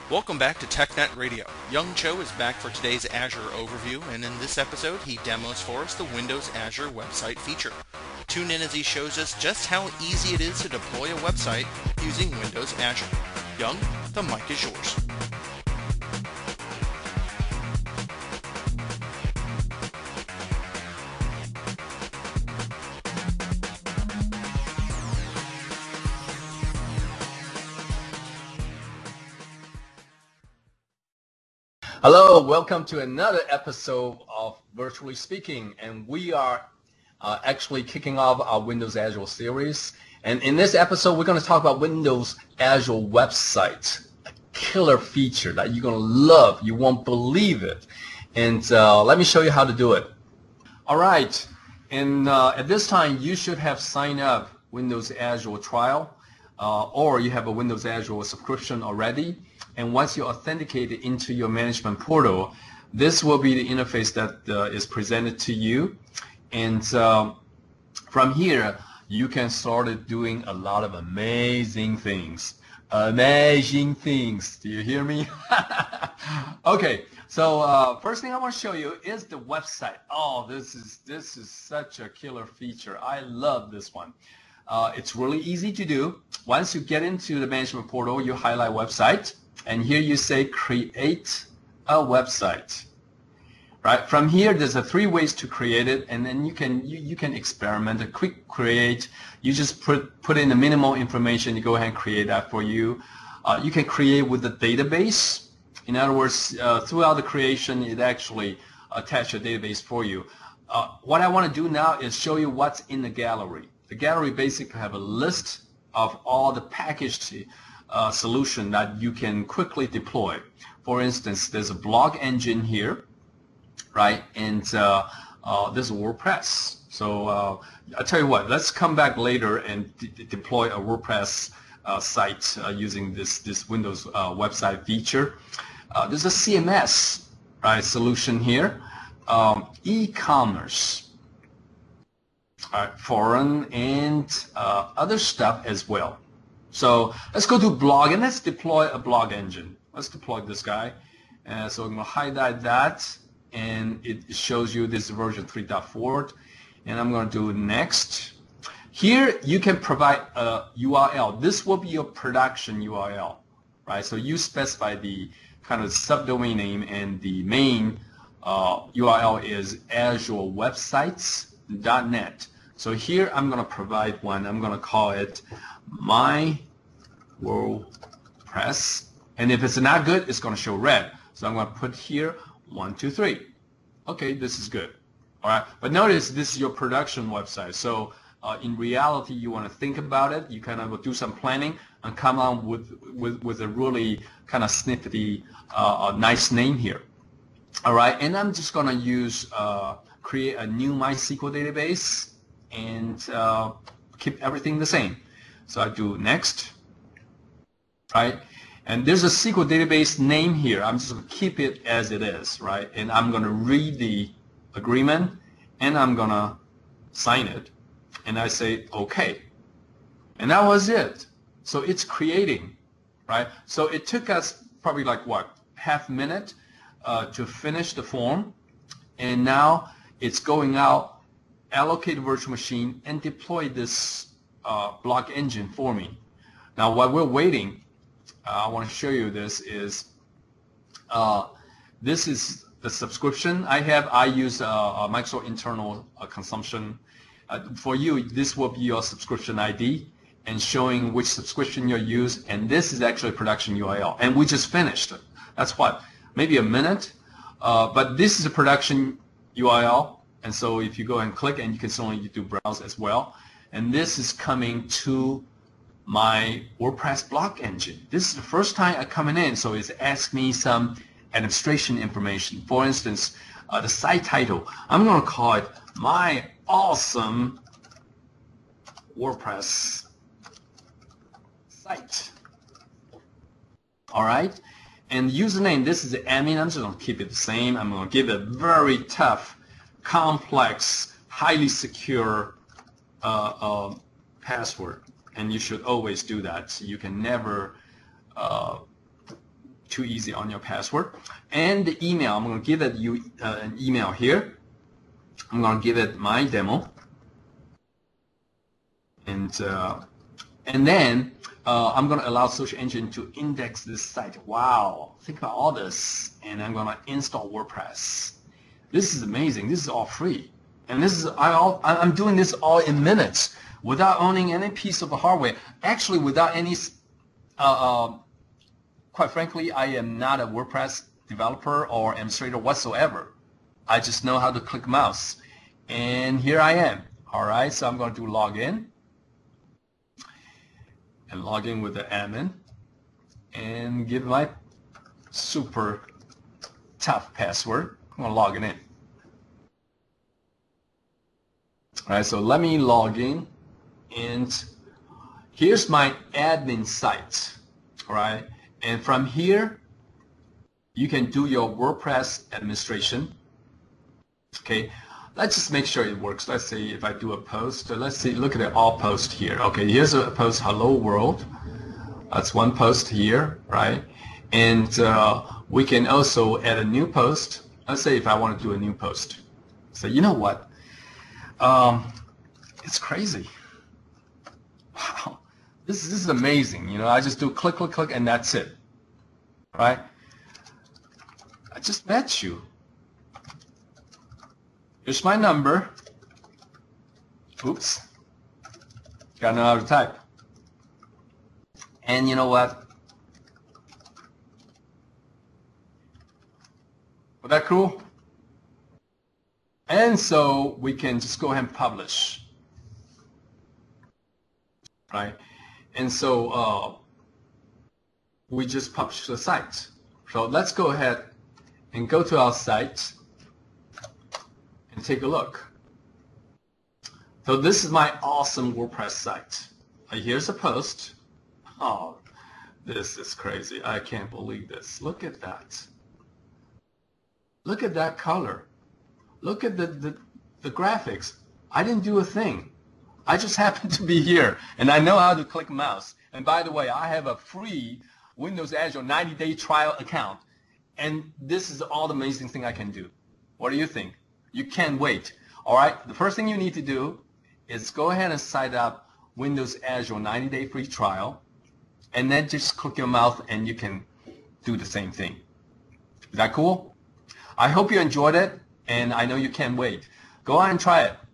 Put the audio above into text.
Welcome back to TechNet Radio. Young Cho is back for today's Azure overview, and in this episode he demos for us the Windows Azure website feature. Tune in as he shows us just how easy it is to deploy a website using Windows Azure. Young, the mic is yours. Hello, welcome to another episode of Virtually Speaking, and we are actually kicking off our Windows Azure series. And in this episode, we're going to talk about Windows Azure website, a killer feature that you're going to love. You won't believe it. And let me show you how to do it. All right, and at this time, you should have signed up Windows Azure trial, or you have a Windows Azure subscription already. And once you authenticate it into your management portal, this will be the interface that is presented to you. And from here, you can start doing a lot of amazing things. Amazing things. Do you hear me? Okay, so first thing I want to show you is the website. Oh, this is such a killer feature. I love this one. It's really easy to do. Once you get into the management portal, you highlight website. And here you say create a website, right? From here, there's three ways to create it, and then you can experiment. A quick create, you just put in the minimal information. You go ahead and create that for you. You can create with the database. In other words, throughout the creation, it actually attaches a database for you. What I want to do now is show you what's in the gallery. The gallery basically have a list of all the packaged solution that you can quickly deploy. For instance, there's a blog engine here, right? And there's WordPress. So I'll tell you what, let's come back later and deploy a WordPress site using this Windows website feature. There's a CMS, right, solution here. E-commerce, foreign, and other stuff as well. So let's go to blog and let's deploy a blog engine. Let's deploy this guy. So I'm going to highlight that, and it shows you this version 3.4. And I'm going to do next. Here you can provide a URL. This will be your production URL, right? So you specify the kind of subdomain name, and the main URL is azurewebsites.net. So here I'm going to provide one. I'm going to call it my WordPress, and if it's not good, it's going to show red. So I'm going to put here 1, 2, 3. Okay, this is good. All right, but notice this is your production website. So in reality, you want to think about it. You kind of do some planning and come out with a really kind of snippety, nice name here. All right, and I'm just going to use create a new MySQL database and keep everything the same. So I do next, right? And there's a SQL database name here. I'm just going to keep it as it is, right? And I'm going to read the agreement, and I'm going to sign it. And I say, okay. And that was it. So it's creating, right? So it took us probably like, what, half minute to finish the form. And now it's going out, allocate virtual machine, and deploy this blog engine for me. Now while we're waiting, I want to show you this is the subscription I have. I use Microsoft internal consumption. For you, this will be your subscription ID and showing which subscription you use, and this is actually production URL, and we just finished it. That's what, maybe a minute, but this is a production URL, and so if you go and click, and you can certainly do browse as well. And this is coming to my WordPress blog engine. This is the first time I'm coming in, so it's asking me some administration information. For instance, the site title, I'm going to call it My Awesome WordPress Site. All right, and username, this is the admin. I'm just going to keep it the same. I'm going to give it a very tough, complex, highly secure password, and you should always do that. So you can never too easy on your password. And the email, I'm going to give it you an email here. I'm going to give it my demo. And then I'm going to allow search engine to index this site. Wow, think about all this. And I'm going to install WordPress. This is amazing. This is all free. And this is I'm doing this all in minutes without owning any piece of hardware. Actually, without any, quite frankly, I am not a WordPress developer or administrator whatsoever. I just know how to click mouse. And here I am. All right, so I'm going to do login. And log in with the admin. And give my super tough password. I'm going to log it in. All right, so let me log in. And here's my admin site. All right, and from here, you can do your WordPress administration. Okay, let's just make sure it works. Let's say if I do a post, let's see, look at the all post here. Okay, here's a post, hello world. That's one post here, right? And we can also add a new post. Let's say if I want to do a new post. So you know what? It's crazy. Wow, this is amazing. You know, I just do click, click, click, and that's it. Right? I just met you. Here's my number. Oops. Gotta know how to type. And you know what? Was that cool? And so we can just go ahead and publish. Right? And so we just publish the site. So let's go ahead and go to our site and take a look. So this is my awesome WordPress site. Here's a post. Oh, this is crazy. I can't believe this. Look at that. Look at that color. Look at the graphics. I didn't do a thing. I just happen to be here, and I know how to click mouse. And by the way, I have a free Windows Azure 90-day trial account, and this is all the amazing thing I can do. What do you think? You can't wait. All right, the first thing you need to do is go ahead and sign up Windows Azure 90-day free trial, and then just click your mouse, and you can do the same thing. Is that cool? I hope you enjoyed it, and I know you can't wait. Go on and try it.